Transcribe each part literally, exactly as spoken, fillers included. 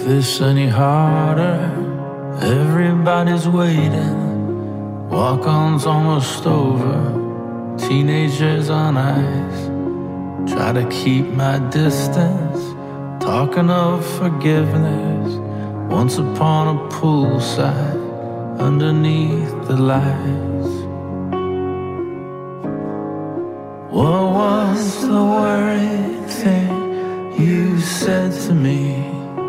this any harder. Everybody's waiting. Walk-on's almost over. Teenagers on ice. Try to keep my distance. Talking of forgiveness. Once upon a poolside, underneath the lights. What was the worried thing you said to me?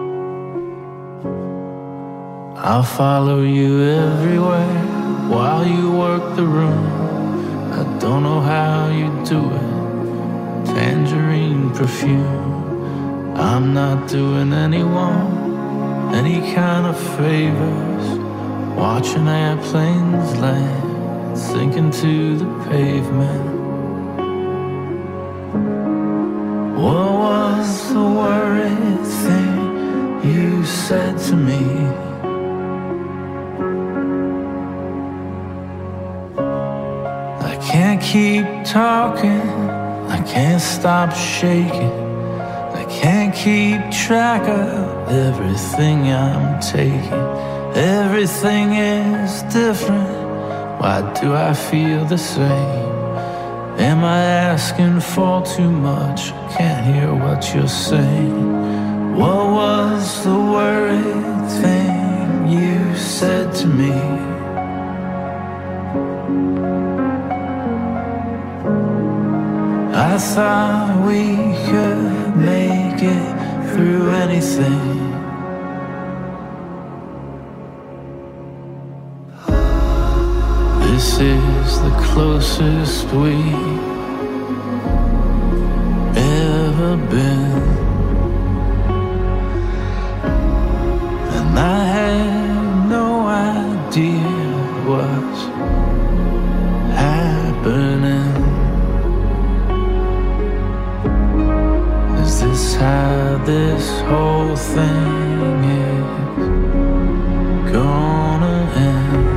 I'll follow you everywhere while you work the room. I don't know how you do it. Tangerine perfume. I'm not doing anyone any kind of favors. Watching airplanes land, sinking to the pavement. What was the worried thing you said to me? I can't keep talking, I can't stop shaking. I can't keep track of everything I'm taking. Everything is different. Why do I feel the same? Am I asking for too much? Can't hear what you're saying. What was the worried thing you said to me? I thought we could make it through anything. This is the closest we've ever been, and I had no idea what's happening. Is this how this whole thing is gonna end?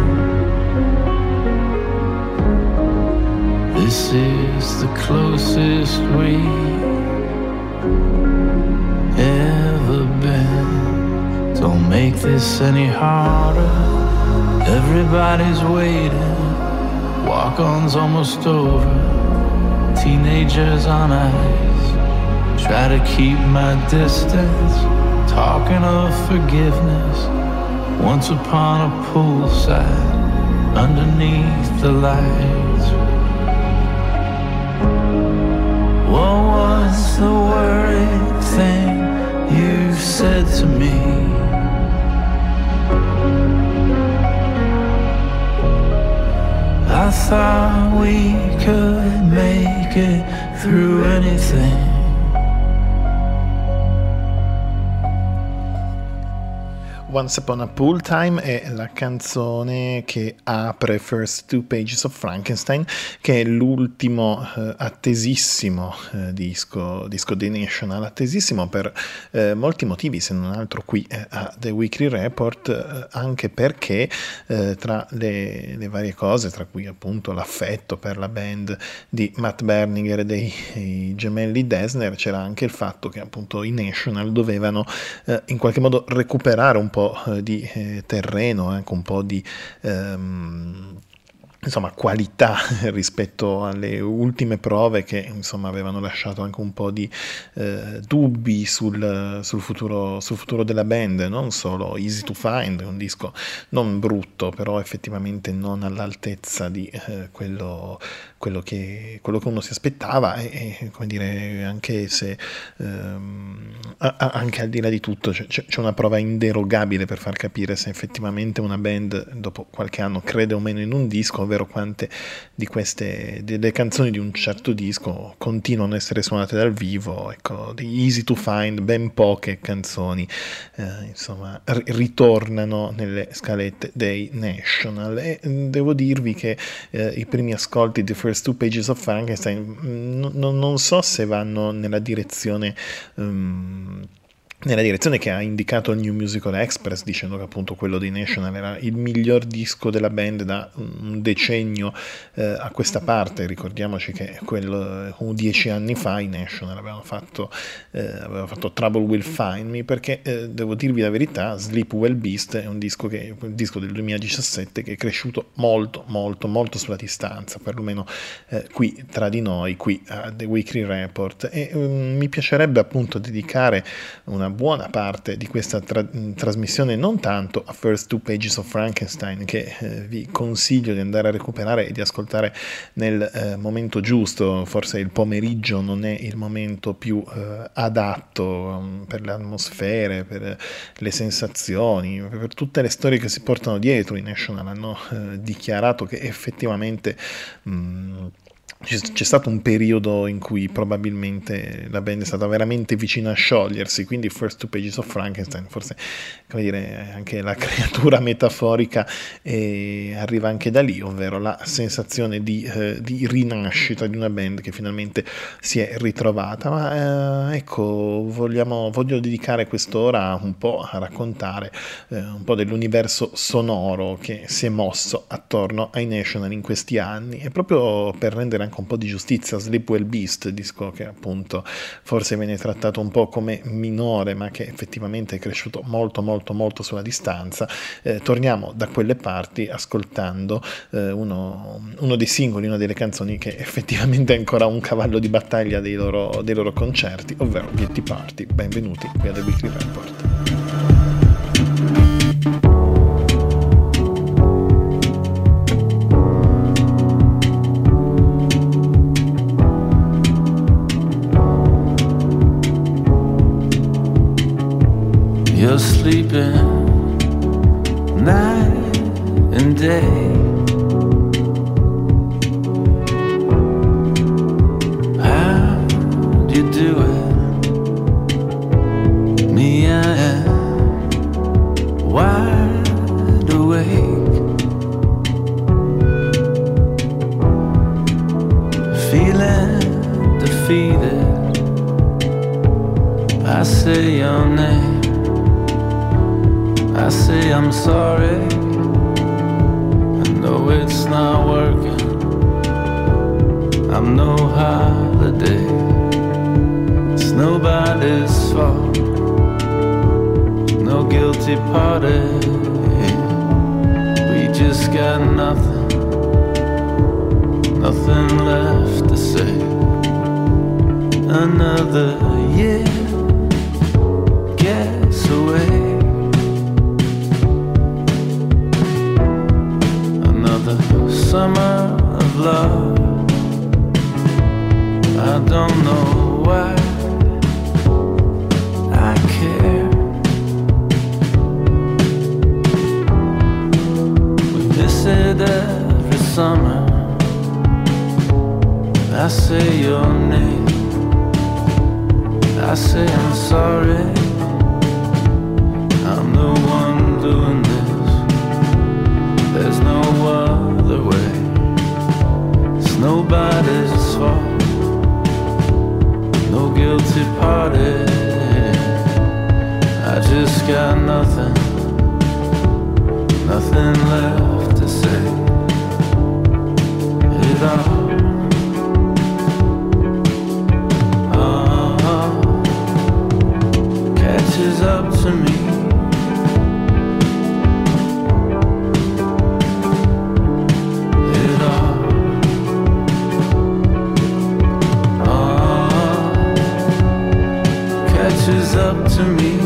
This is the closest we've ever been. Don't make this any harder. Everybody's waiting. Walk-on's almost over. Teenagers on ice. Try to keep my distance. Talking of forgiveness. Once upon a poolside, underneath the lights. What was the worried thing you said to me? I thought we could make it through anything. Once Upon a Pool Time è la canzone che apre First Two Pages of Frankenstein, che è l'ultimo eh, attesissimo eh, disco, disco dei National, attesissimo per eh, molti motivi, se non altro qui eh, a The Weekly Report, eh, anche perché eh, tra le, le varie cose, tra cui appunto l'affetto per la band di Matt Berninger e dei, dei gemelli Dessner, c'era anche il fatto che appunto i National dovevano eh, in qualche modo recuperare un po' di eh, terreno, anche un po' di ehm, insomma qualità rispetto alle ultime prove che insomma avevano lasciato anche un po' di eh, dubbi sul, sul futuro sul futuro della band. Non solo Easy to Find, un disco non brutto, però effettivamente non all'altezza di eh, quello quello che, quello che uno si aspettava e, e come dire, anche se ehm, anche al di là di tutto c'è, c'è una prova inderogabile per far capire se effettivamente una band dopo qualche anno crede o meno in un disco, ovvero quante di queste delle canzoni di un certo disco continuano a essere suonate dal vivo. Ecco, di Easy to Find ben poche canzoni eh, insomma r- ritornano nelle scalette dei National, e devo dirvi che eh, i primi ascolti di First Two Pages of Frankenstein n- non so se vanno nella direzione um, nella direzione che ha indicato il New Musical Express, dicendo che appunto quello dei National era il miglior disco della band da un decennio eh, a questa parte. Ricordiamoci che quello, uh, dieci anni fa i National avevano fatto, eh, avevano fatto Trouble Will Find Me, perché eh, devo dirvi la verità, Sleep Well Beast è un disco, che, un disco del duemiladiciassette che è cresciuto molto molto molto sulla distanza, perlomeno eh, qui tra di noi, qui a The Weekly Report, e um, mi piacerebbe appunto dedicare una buona parte di questa tra- trasmissione non tanto a First Two Pages of Frankenstein, che eh, vi consiglio di andare a recuperare e di ascoltare nel eh, momento giusto. Forse il pomeriggio non è il momento più eh, adatto um, per le atmosfere, per le sensazioni, per tutte le storie che si portano dietro. I National hanno eh, dichiarato che effettivamente mh, c'è stato un periodo in cui probabilmente la band è stata veramente vicina a sciogliersi, quindi First Two Pages of Frankenstein, forse, come dire, anche la creatura metaforica eh, arriva anche da lì, ovvero la sensazione di, eh, di rinascita di una band che finalmente si è ritrovata. Ma eh, ecco, vogliamo, voglio dedicare quest'ora un po' a raccontare eh, un po' dell'universo sonoro che si è mosso attorno ai National in questi anni, e proprio per rendere anche un po' di giustizia a Sleep Well Beast, disco che appunto forse viene trattato un po' come minore, ma che effettivamente è cresciuto molto molto molto sulla distanza. Eh, torniamo da quelle parti ascoltando eh, uno, uno dei singoli, una delle canzoni che effettivamente è ancora un cavallo di battaglia dei loro, dei loro concerti, ovvero Guilty Party. Benvenuti qui a The Weekly Report. You're sleeping night and day. How do you do it? Me, I am wide awake, feeling defeated. I say your name, I say I'm sorry, I know it's not working, I'm no holiday, it's nobody's fault, no guilty party, we just got nothing, nothing left to say. Another year gets away, summer of love. I don't know why I care. We miss it every summer. I say your name, I say I'm sorry, I'm the one doing this, there's no other way, it's nobody's fault, no guilty party, I just got nothing, nothing left to say. It all catches up to me. It all uh, catches up to me.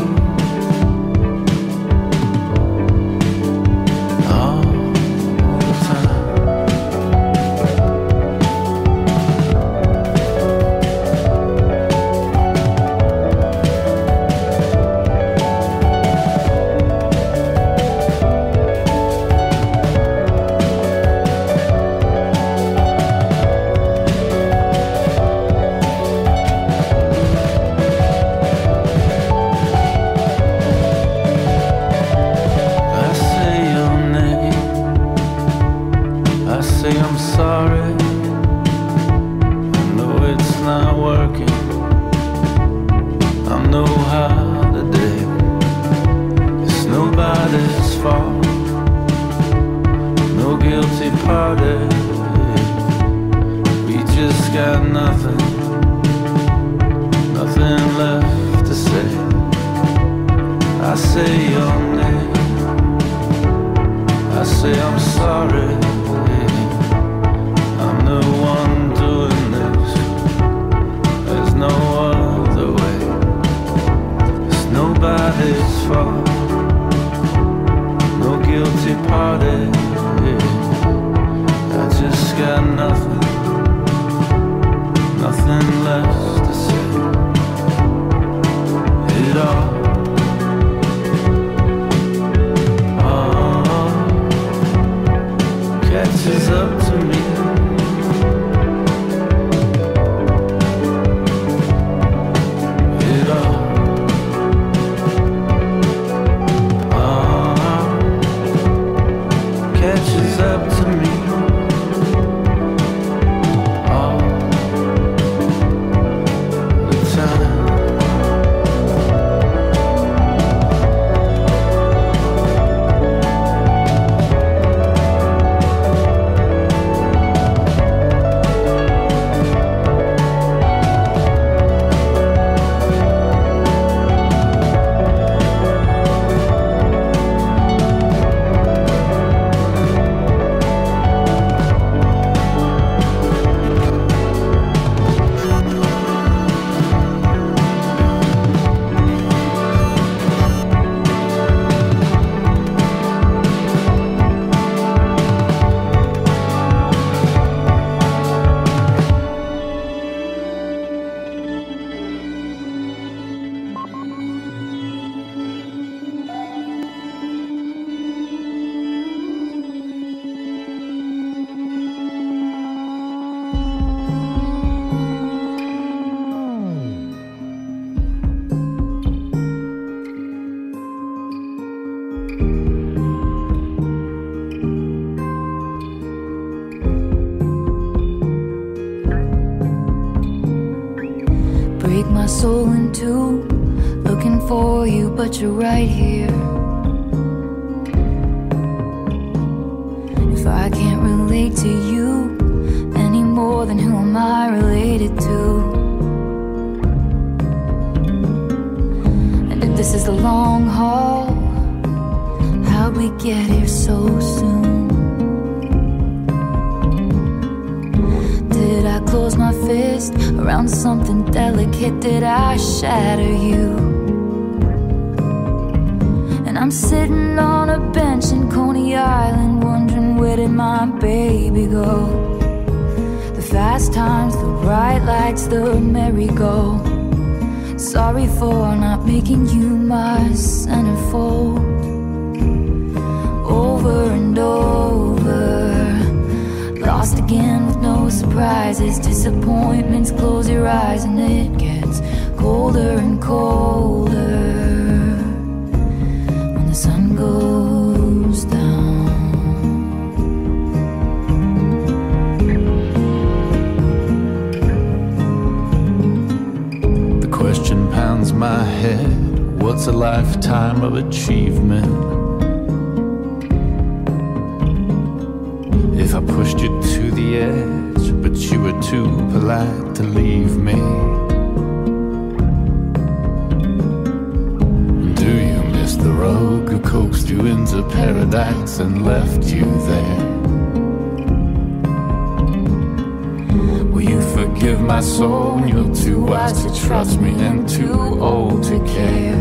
I'm no holiday, parted. We just got nothing, nothing left to say. I say your name, I say I'm sorry. I'm the one doing this, there's no other way. It's nobody's fault, no guilty party. I just got nothing, nothing left to say. It all catches up to me. It all uh, catches up to me. All the time. Break my soul in two, looking for you, but you're right here. If I can't relate to you any more, then who am I related to? And if this is the long haul, how'd we get here so soon? Did I close my fist around something delicate? Did I shatter you? And I'm sitting on a bench in Coney Island, wondering where did my baby go? The fast times, the bright lights, the merry-go. Sorry for not making you my centerfold. Over and over, lost again with no surprises. Disappointments, close your eyes and it gets colder and colder when the sun goes down. The question pounds my head, what's a lifetime of achievement? I pushed you to the edge, but you were too polite to leave me. Do you miss the rogue who coaxed you into paradise and left you there? Will you forgive my soul? You're too wise to trust me and too old to care.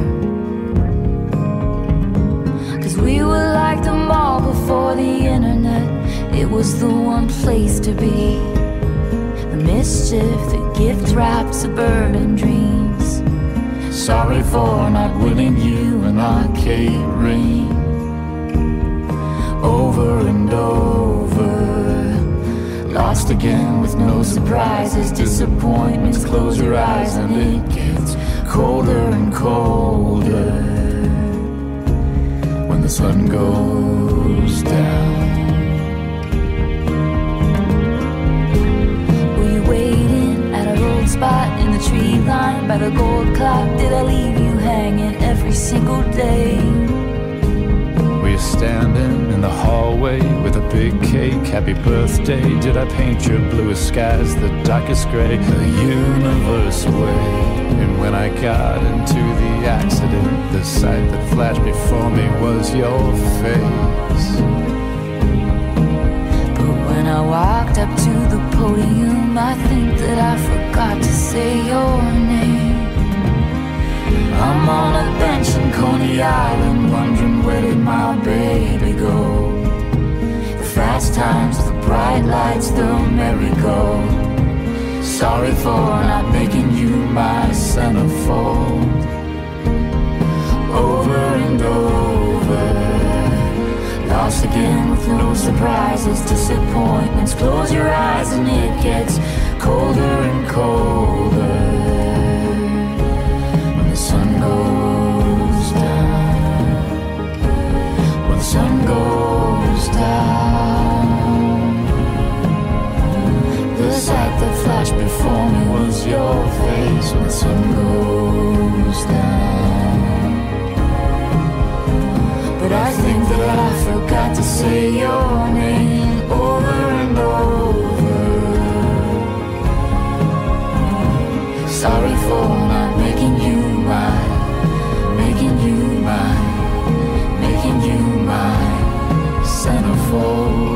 Cause we were like the mall before the internet. It was the one place to be. The mischief that gift wrapped suburban dreams. Sorry for not winning you an arcade ring. Over and over, lost again with no surprises. Disappointments, close your eyes and it gets colder and colder when the sun goes down. Spot in the tree line by the gold clock. Did I leave you hanging every single day? Were you standing in the hallway with a big cake. Happy birthday, did I paint your bluest skies the darkest gray? The universe away. And when I got into the accident, the sight that flashed before me was your face. But when I walked up to the podium, I think that I forgot to say your name. I'm on a bench in Coney Island, wondering where did my baby go? The fast times, the bright lights, the merry-go. Sorry for not making you my centerfold. Over and over, lost again with no surprises, disappointments. Close your eyes and it gets colder and colder. The sun goes down, when the sun goes down, the sight that flashed before me was your face. When the sun goes down, but I think that I forgot to say your name over and over. Sorry for not making you mine, making you mine, making you mine, centerfold.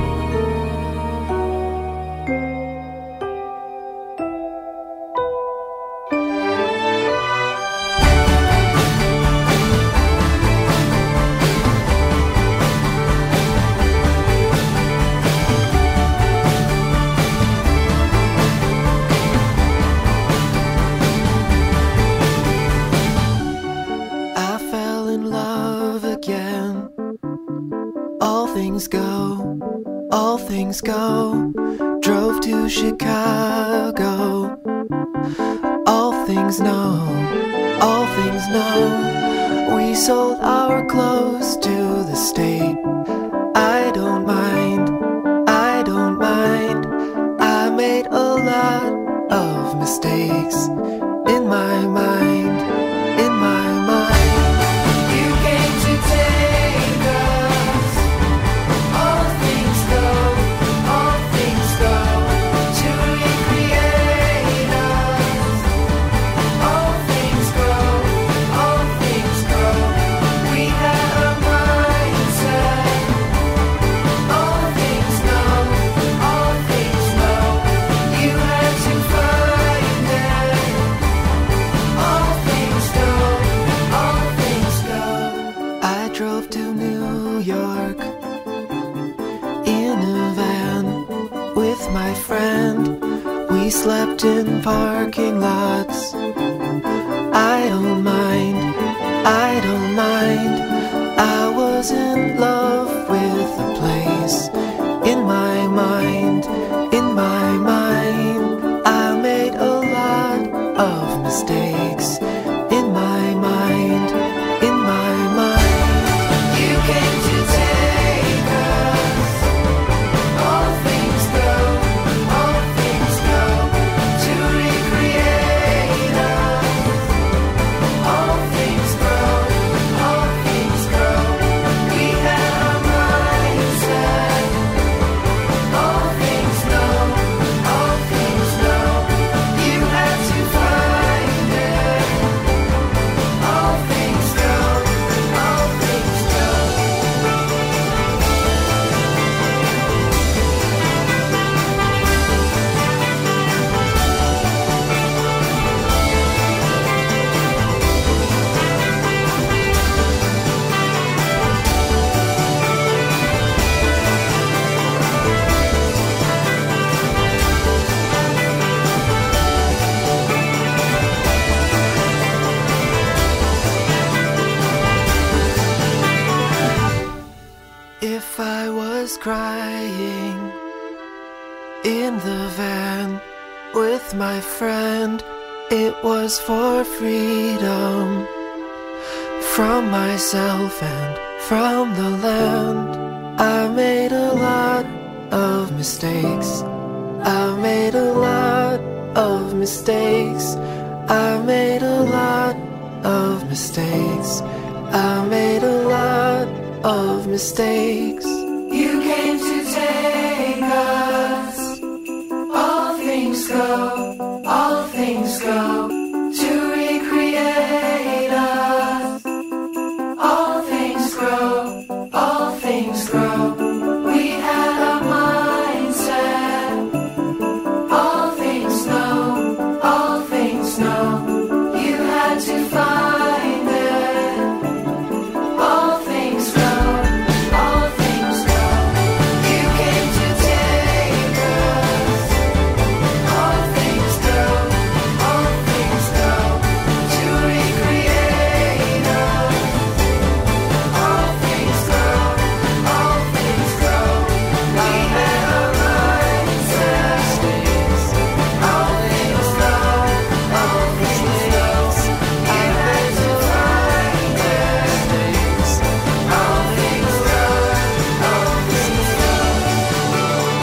Go, drove to Chicago. All things know, all things know. We sold our clothes to the state. I don't mind, I don't mind. I made a lot of mistakes in my mind, in my mind. You came to take us. All things go. We slept in parking lots. I don't mind, I don't mind. I was in love with the place. In my mind, in my mind, I made a lot of mistakes. In my mind, in my mind. You came to take us. All things go. Crying in the van with my friend, it was for freedom from myself and from the land. I made a lot of mistakes. I made a lot of mistakes. I made a lot of mistakes. I made a lot of mistakes. You came to take us. All things go, all things go, to recreate us. All things grow, all things grow. We had a mindset. All things know, all things know. You had to find it. All things grow, all things grow. You came to take us. All things grow, all things grow, to recreate us. All things grow, all things grow. We had a mindset. All things grow, all things grow. You had to find it. All things grow, all things grow.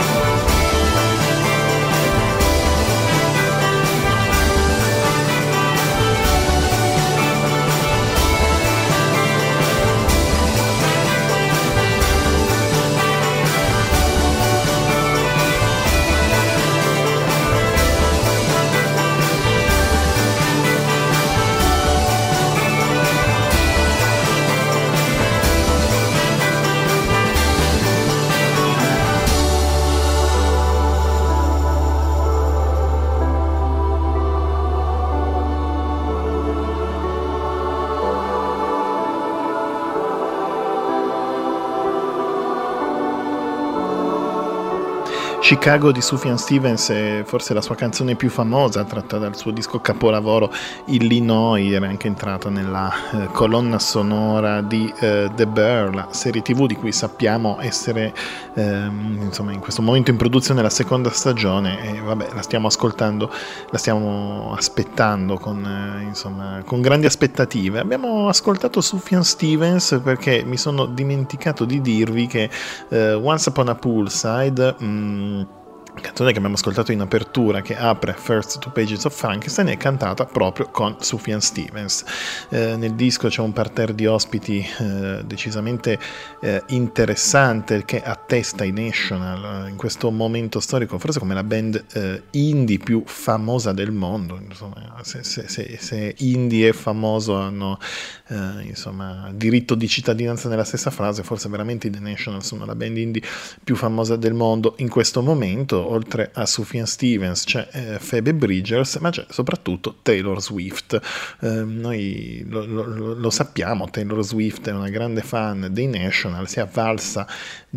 Chicago di Sufjan Stevens è forse la sua canzone più famosa, tratta dal suo disco capolavoro Illinois. Era anche entrata nella eh, colonna sonora di eh, The Bear, la serie tv di cui sappiamo essere ehm, insomma in questo momento in produzione la seconda stagione, e vabbè, la stiamo ascoltando, la stiamo aspettando con, eh, insomma, con grandi aspettative. Abbiamo ascoltato Sufjan Stevens perché mi sono dimenticato di dirvi che eh, Once Upon a Poolside, mh, canzone che abbiamo ascoltato in apertura, che apre First Two Pages of Frankenstein, è cantata proprio con Sufjan Stevens. Eh, nel disco c'è un parterre di ospiti eh, decisamente eh, interessante, che attesta i National eh, in questo momento storico forse come la band eh, indie più famosa del mondo. Insomma, se, se, se, se indie e famoso hanno eh, insomma diritto di cittadinanza nella stessa frase, forse veramente i The National sono la band indie più famosa del mondo in questo momento. Oltre a Sufjan Stevens c'è eh, Phoebe Bridgers, ma c'è soprattutto Taylor Swift. Eh, noi lo, lo, lo sappiamo, Taylor Swift è una grande fan dei National, si è avvalsa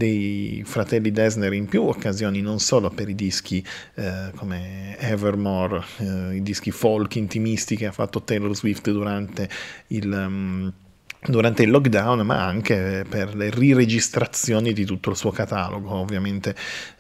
dei fratelli Dessner in più occasioni, non solo per i dischi eh, come Evermore, eh, i dischi folk intimisti che ha fatto Taylor Swift durante il... Um, durante il lockdown, ma anche per le riregistrazioni di tutto il suo catalogo. Ovviamente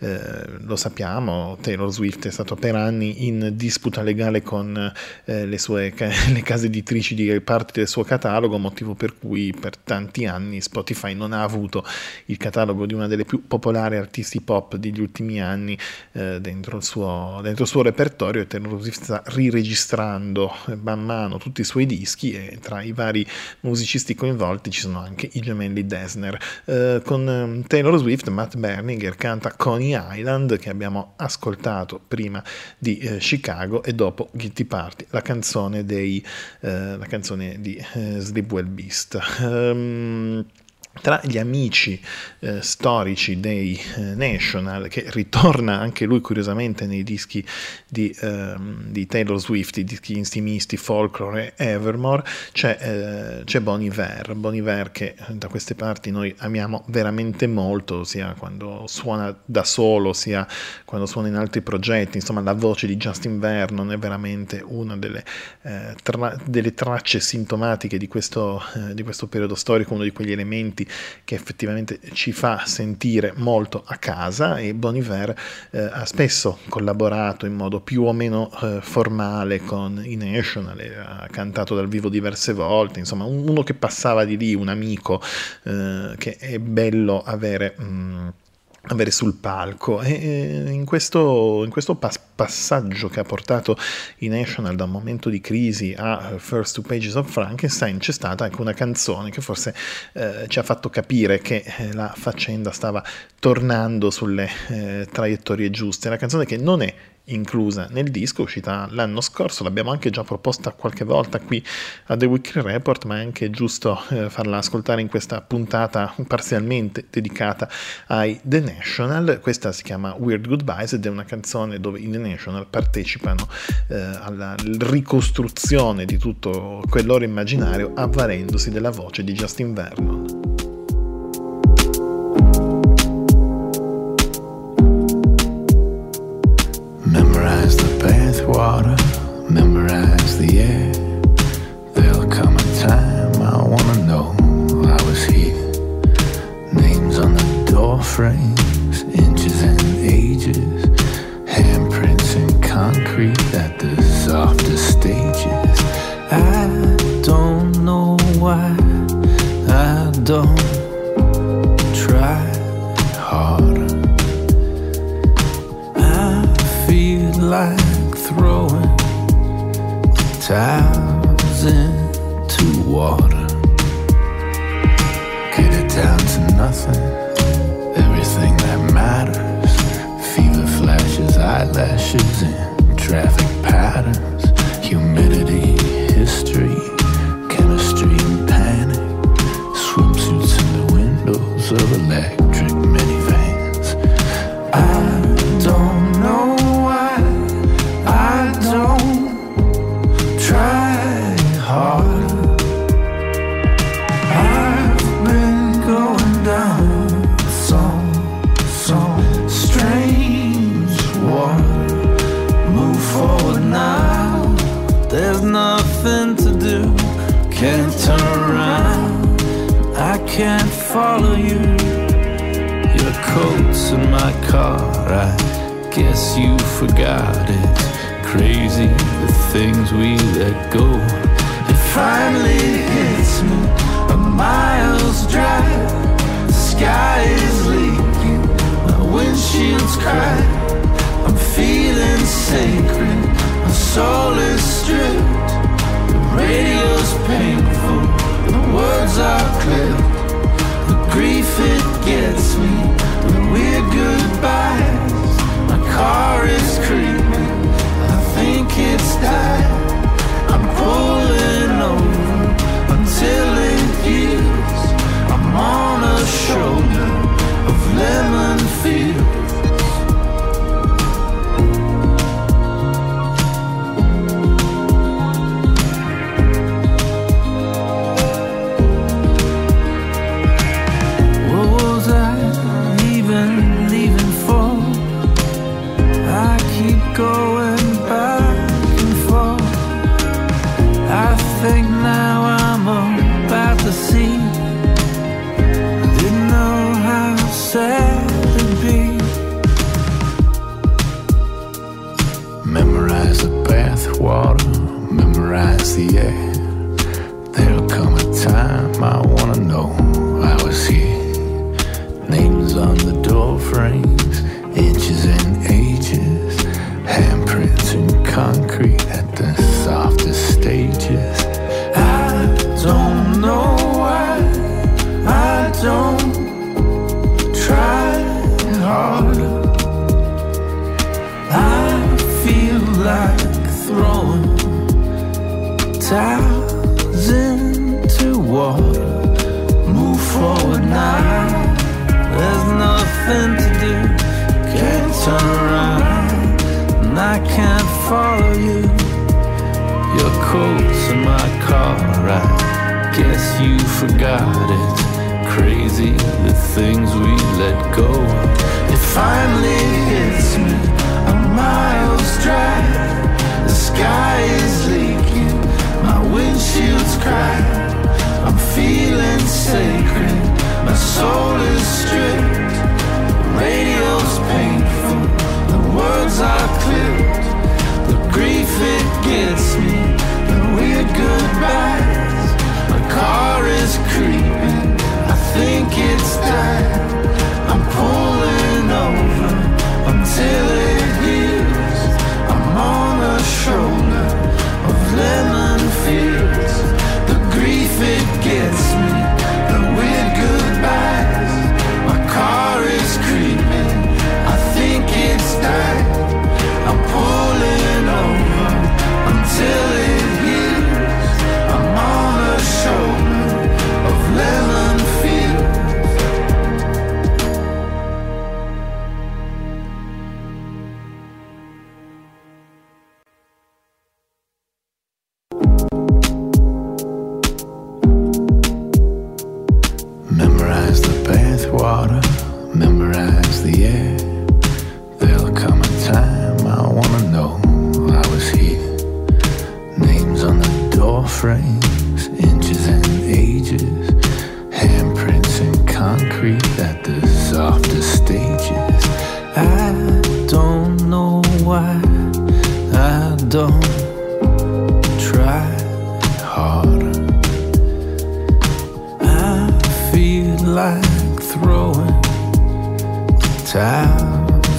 eh, lo sappiamo, Taylor Swift è stato per anni in disputa legale con eh, le sue le case editrici di parti del suo catalogo, motivo per cui per tanti anni Spotify non ha avuto il catalogo di una delle più popolari artisti pop degli ultimi anni eh, dentro il suo dentro il suo repertorio, e Taylor Swift sta riregistrando man mano tutti i suoi dischi, e tra i vari musicisti coinvolti ci sono anche i gemelli Dessner. Eh, con um, Taylor Swift, Matt Berninger canta Coney Island, che abbiamo ascoltato prima di eh, Chicago, e dopo Guilty Party, la canzone dei eh, la canzone di eh, Sleep Well Beast. Um, Tra gli amici eh, storici dei eh, National, che ritorna anche lui curiosamente nei dischi di, ehm, di Taylor Swift, i dischi intimisti, Folklore e Evermore, c'è, eh, c'è Bon Iver, Bon Iver che da queste parti noi amiamo veramente molto, sia quando suona da solo, sia quando suona in altri progetti. Insomma, la voce di Justin Vernon è veramente una delle, eh, tra- delle tracce sintomatiche di questo, eh, di questo periodo storico, uno di quegli elementi che effettivamente ci fa sentire molto a casa. E Bon Iver eh, ha spesso collaborato in modo più o meno eh, formale con i National, ha cantato dal vivo diverse volte, insomma uno che passava di lì, un amico eh, che è bello avere mh, avere sul palco. E in questo, in questo pas- passaggio che ha portato i National da un momento di crisi a First Two Pages of Frankenstein c'è stata anche una canzone che forse eh, ci ha fatto capire che eh, la faccenda stava tornando sulle eh, traiettorie giuste. La canzone che non è inclusa nel disco, uscita l'anno scorso, l'abbiamo anche già proposta qualche volta qui a The Weekly Report, ma è anche giusto eh, farla ascoltare in questa puntata parzialmente dedicata ai The National. Questa si chiama Weird Goodbyes ed è una canzone dove i The National partecipano eh, alla ricostruzione di tutto quel loro immaginario avvalendosi della voce di Justin Vernon. Memorize the bathwater, memorize the air. There'll come a time I wanna know I was here. Names on the door frames, inches and ages, handprints in concrete at the softest stages. I don't know why I don't try harder. Feel like throwing towels into water. Get it down to nothing, everything that matters. Fever flashes, eyelashes, and traffic patterns. Humidity, history, chemistry, and panic. Swimsuits in the windows of electric minivans. I don't know can't turn around, I can't follow you. Your coat's in my car, I guess you forgot. It's crazy the things we let go. It finally hits me, a mile's drive. The sky is leaking, my windshield's cracked. I'm feeling sacred, my soul is stripped. Radio's painful, the words are clipped. The grief it gets me, the weird goodbyes. My car is creeping, I think it's died. I'm pulling over until it heals. I'm on a shoulder of lemon fields. Going back and forth, I think now I'm about to see. Didn't know how sad it'd be. Memorize the bathwater, memorize the air. There'll come a time I wanna know I was here. Names on the door frames, inches and ages, handprints in concrete at the softest stages. I don't know why I don't try harder. I feel like throwing towels into water. Move forward now, there's nothing to do. Can't turn around, I can't follow you. Your coat's in my car, I guess you forgot. It's crazy the things we let go. It finally hits me, a mile's drive. The sky is leaking, my windshield's cracked. I'm feeling sacred, my soul is stripped. The radio's painful, the words are clipped. The grief it gets me, the weird goodbyes. My car is creeping, I think it's died. I'm pulling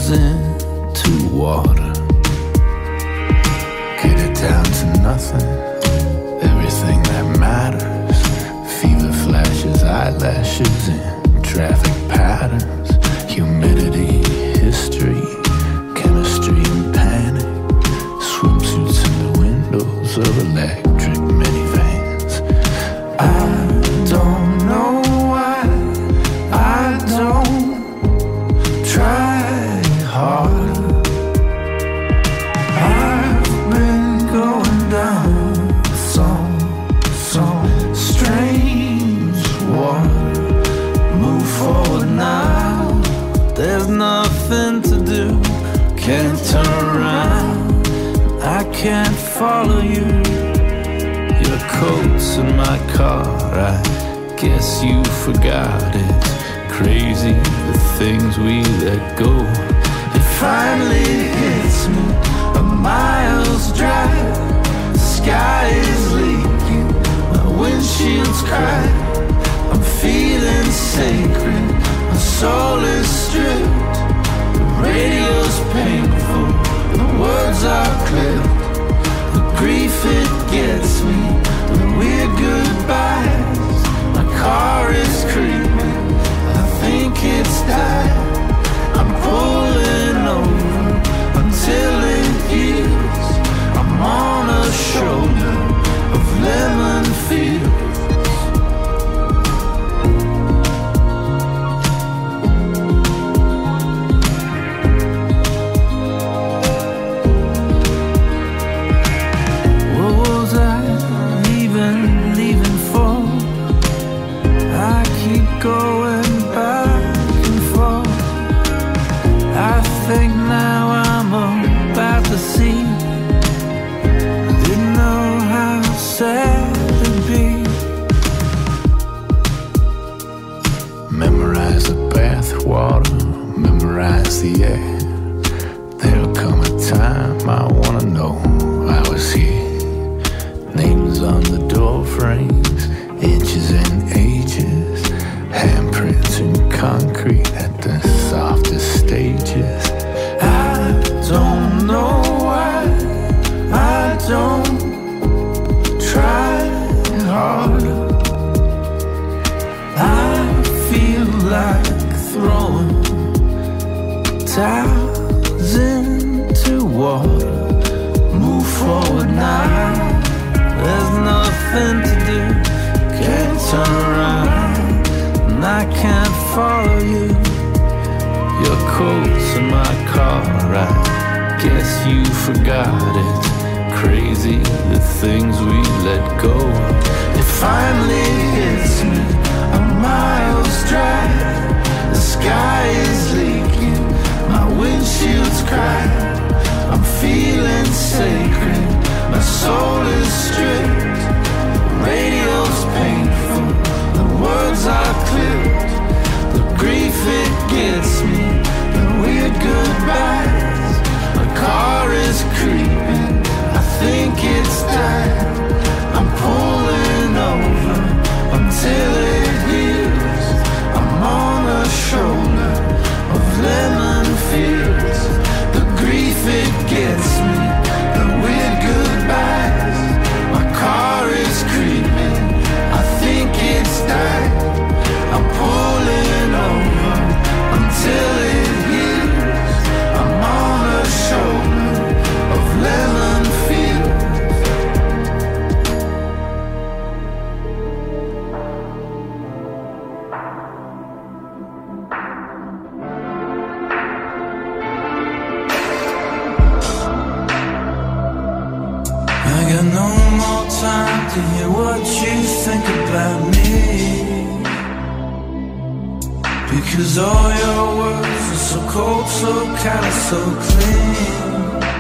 turns into water. Get it down to nothing, everything that matters. Fever flashes, eyelashes, and traffic patterns. Humidity, history, chemistry, and panic. Swimsuits in the windows of electric minivans. I don't know why I don't try harder. I've been going down some, some strange water. Move forward now, there's nothing to do. Can't turn around, I can't follow you. Your coat's in my car, I guess you forgot it. Crazy the things we let go. It finally hits me, a mile's drive. The sky is leaking, my windshield's cracked. I'm feeling sacred, my soul is stripped. The radio's painful, the words are clipped. The grief it gets me, the weird goodbyes. My car is creeping, I think it's died. I'm pulling over until it heals. I'm on a shoulder of lemon fields. Going back and forth, I think now I'm about to see. Didn't know how sad it'd be. Memorize the bathwater, memorize the air. There'll come a time I wanna know I was here. Names on the door frames, inches and ages. Handprints in concrete at the softest stages. I don't know why I don't try harder. I feel like throwing towels into water. Move forward now, there's nothing to do. Can't turn around, I can't follow you. Your coat's in my car, I guess you forgot it. Crazy the things we let go. It finally hits me, a mile's drive. The sky is leaking, my windshield's cracked. I'm feeling sacred, my soul is stripped. The radio's painful, the words are clipped. The grief it gets me, the weird goodbyes. My car is creeping, I think it's died. I'm pulling over until it heals. I'm on a shoulder of lemon fields. The grief it gets me, the weird goodbyes. My car is creeping, I think it's died. I'm pulling over until it heals. I'm on a shoulder of lemon fields. I got no more time to hear what you think about me, because all your words are so cold, so kind, so clean.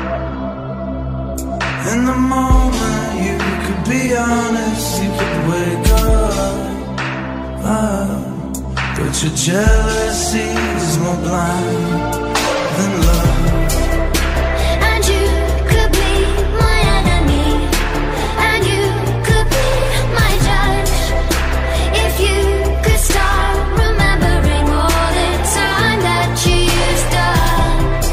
In the moment you could be honest, you could wake up, up. But your jealousy is more blind than love. And you could be my enemy, and you could be my judge. If you could start remembering all the time that you used up.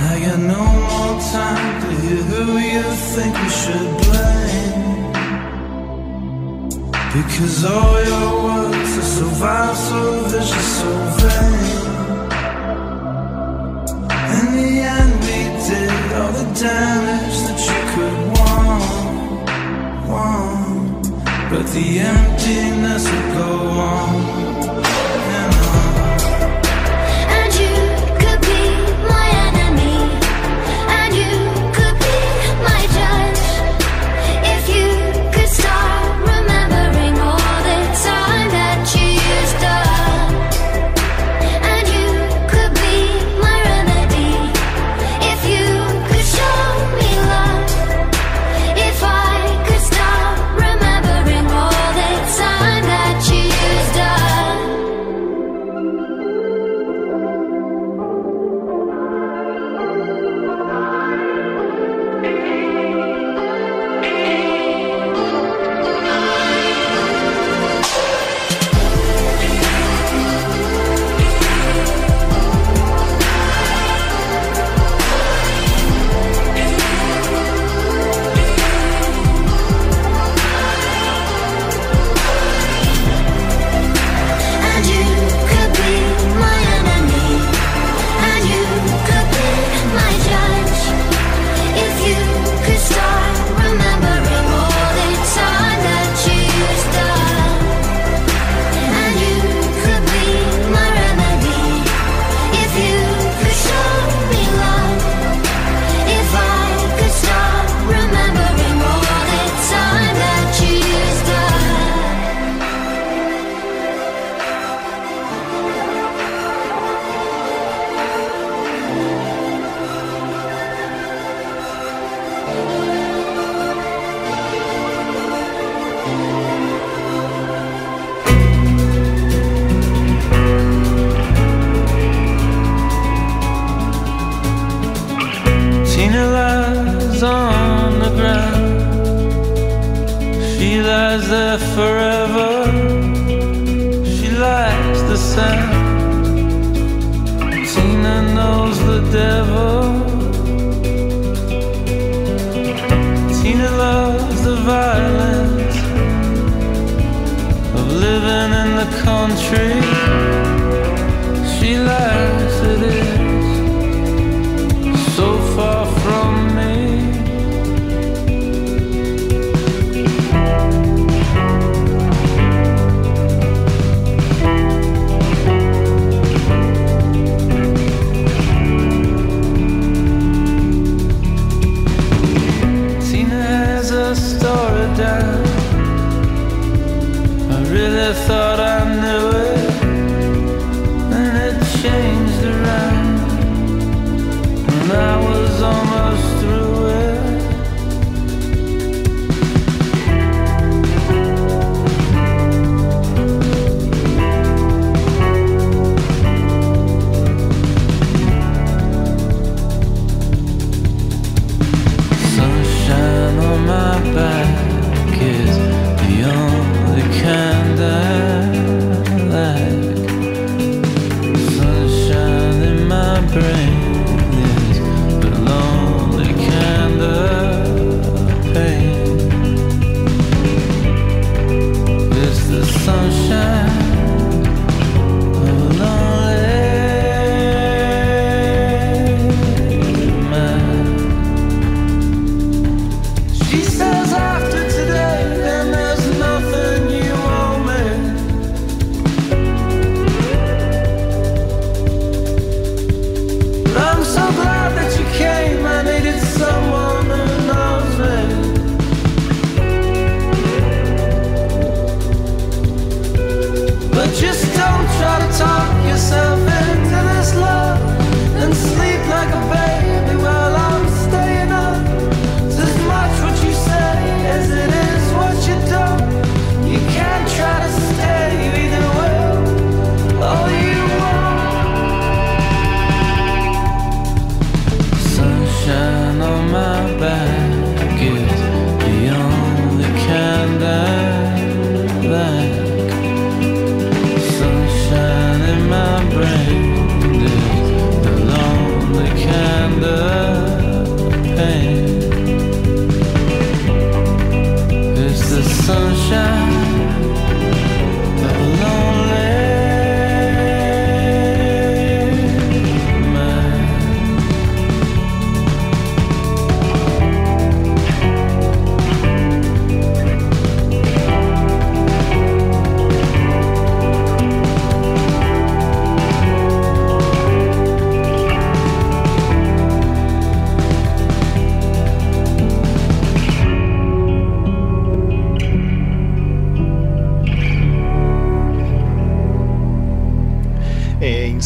I got no more time to hear who you think we should blame, because all your words are so vile, so vicious, so vain. In the end we did all the damage that you could want, want, but the emptiness will go on and on. And you could be my enemy, and you could be my judge, if you could start remembering all the time that you used up. And you could be my remedy, if you could show me love, if I could stop remembering all the time that you used up. And you could be my enemy, and you could be my judge, if you could start remembering all the time that you used up. And you could be my remedy, if you could show me love, if I could stop remembering all the time that you used up. Tina lies on the ground, she lies there forever, she likes the sound. Tina knows the devil, Tina loves the violence of living in the country, she likes it is so far from me. Tina has a story down, I really thought I knew it.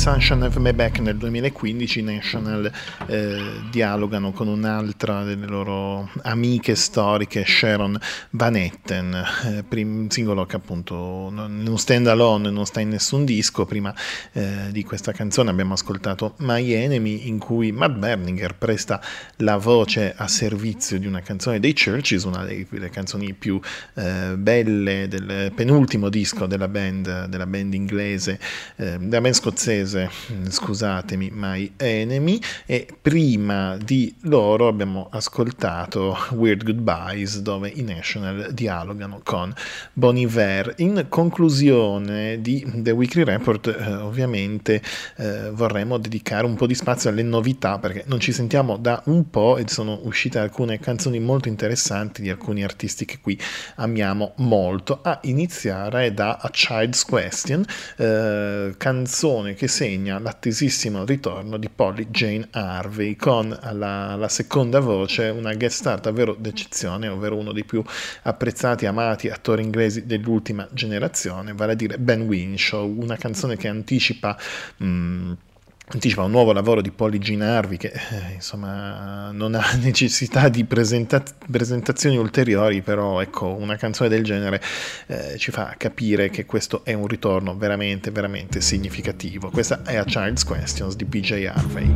Sunshine of Me Back nel duemilaquindici, i National eh, dialogano con un'altra delle loro amiche storiche, Sharon Van Etten, eh, prim- singolo che appunto non, non stand alone, non sta in nessun disco. Prima eh, di questa canzone abbiamo ascoltato My Enemy, in cui Matt Berninger presta la voce a servizio di una canzone dei Churches, una delle canzoni più eh, belle del penultimo disco della band, della band inglese, eh, della band scozzese, scusatemi, My Enemy. E prima di loro abbiamo ascoltato Weird Goodbyes, dove i National dialogano con Bon Iver. In conclusione di The Weekly Report, eh, ovviamente eh, vorremmo dedicare un po' di spazio alle novità, perché non ci sentiamo da un po' e sono uscite alcune canzoni molto interessanti di alcuni artisti che qui amiamo molto, a iniziare da A Child's Question, eh, canzone che segna l'attesissimo ritorno di Polly Jane Harvey, con alla, alla seconda voce una guest star davvero d'eccezione, ovvero uno dei più apprezzati e amati attori inglesi dell'ultima generazione, vale a dire Ben Whishaw. Una canzone che anticipa mh, anticipa un nuovo lavoro di Polly Jean Harvey, che eh, insomma non ha necessità di presenta- presentazioni ulteriori, però ecco, una canzone del genere eh, ci fa capire che questo è un ritorno veramente veramente significativo. Questa è A Child's Questions di P J Harvey.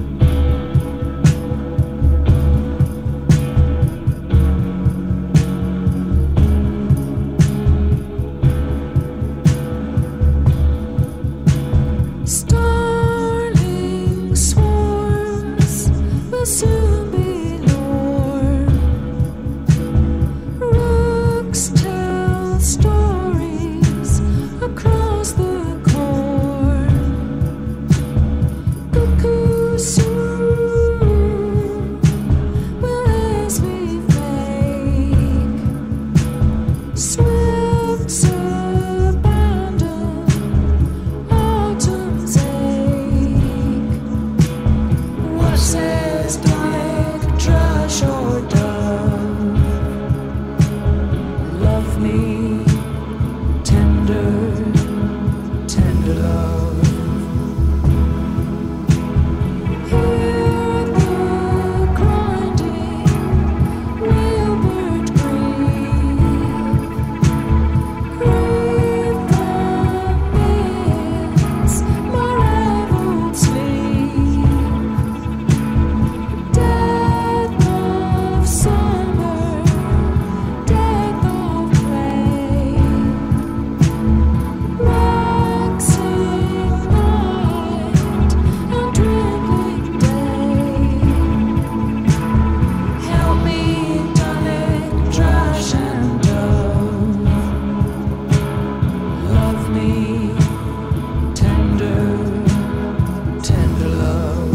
Soon be Lord. Rooks tell stories across the corn. Cuckoo soon will as we fake. Swifts abandon autumn's ache. What says dark thrush or dove? Love me, tender, tender love. Hear the grinding wheelbird grieve. Grieve the winds, my raveled sleep. Death of summer, death of rain, waxing night and dwindling day. Help me, darling, thrush and dove. Love me, tender, tender love.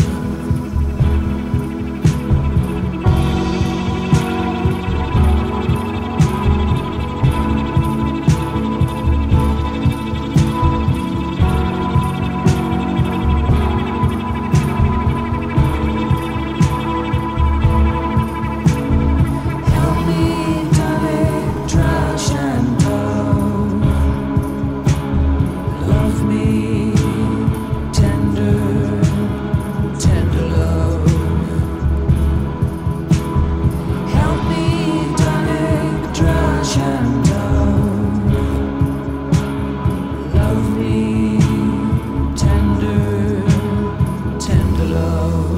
Help me, darling, thrush and dove. Love me, tender, tender love. Help me, darling, thrush and dove. Love me, tender, tender love.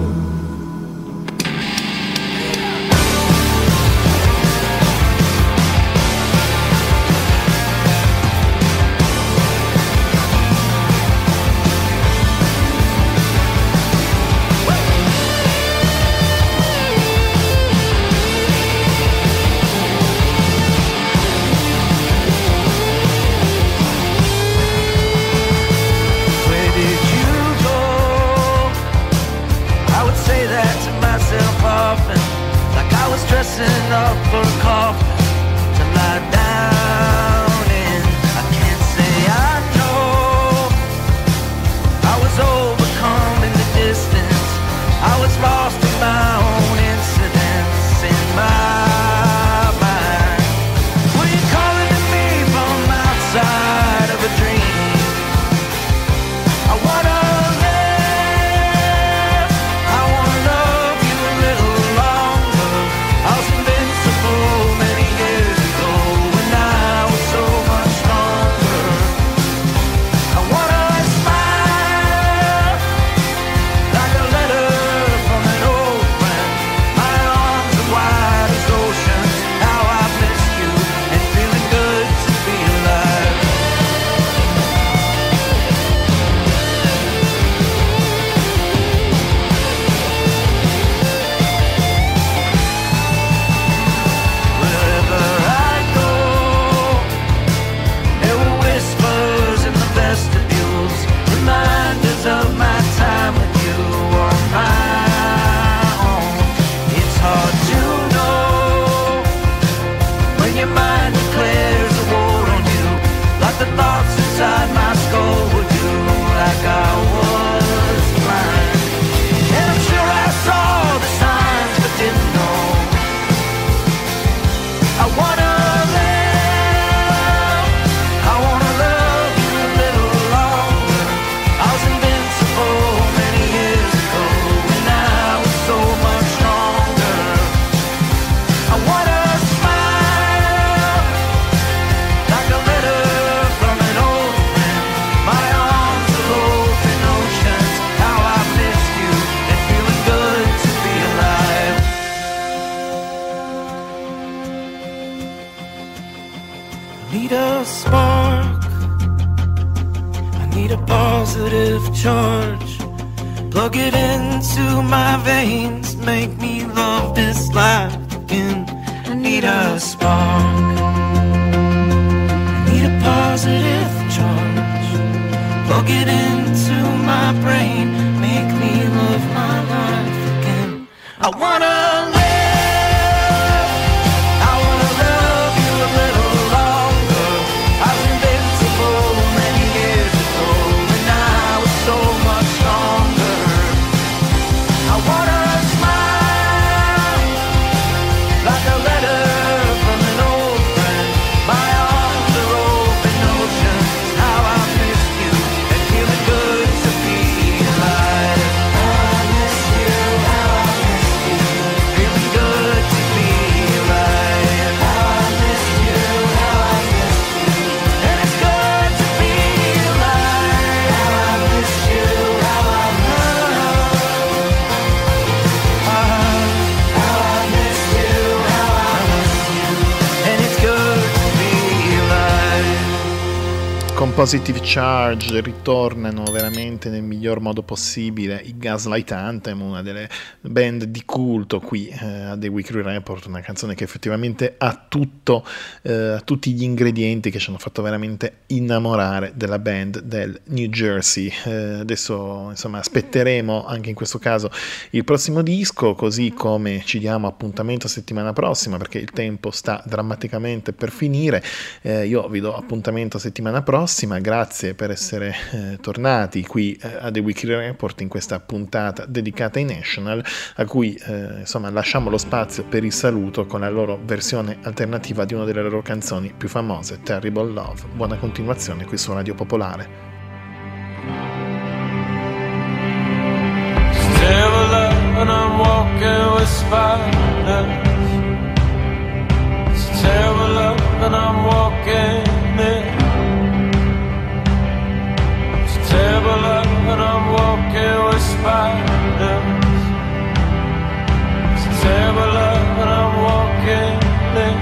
Where did you go? I would say that to myself often, like I was dressing up for a coffin to lie down in. I can't say I know. I was overcome in the distance. I was lost in my own incidents in my mind. Were you calling to me from outside of a dream? I wanna positive charge. Plug it into my veins, make me love this life again. I need a spark, I need a positive charge. Plug it into my brain, make me love my life again. I wanna live, I wanna love you a little longer. I was invincible many years ago, and I was so much stronger. I wanna smile like a letter from an old friend. My arms are open oceans, how I miss you, and feeling good to be alive. How I miss you, how I miss you, feeling good to be alive. How I miss you, how I miss you, and it's good to be alive. How I miss you, how I miss you. How I miss you, how I miss you, and it's good to be alive. Con Positive Charge ritornano veramente nel miglior modo possibile i Gaslight Anthem, una delle band di culto qui eh, a The Weekly Report, una canzone che effettivamente ha tutto, eh, tutti gli ingredienti che ci hanno fatto veramente innamorare della band del New Jersey. Eh, adesso insomma aspetteremo anche in questo caso il prossimo disco, così come ci diamo appuntamento settimana prossima, perché il tempo sta drammaticamente per finire. Eh, io vi do appuntamento settimana prossima, grazie per essere eh, tornati qui eh, a The Weekly Report in questa puntata dedicata ai National, a cui eh, insomma lasciamo lo spazio per il saluto con la loro versione alternativa di una delle loro canzoni più famose, Terrible Love. Buona continuazione qui su Radio Popolare. Terrible love and I'm walking with spiders. It's terrible love and I'm walking in. It's terrible love and I'm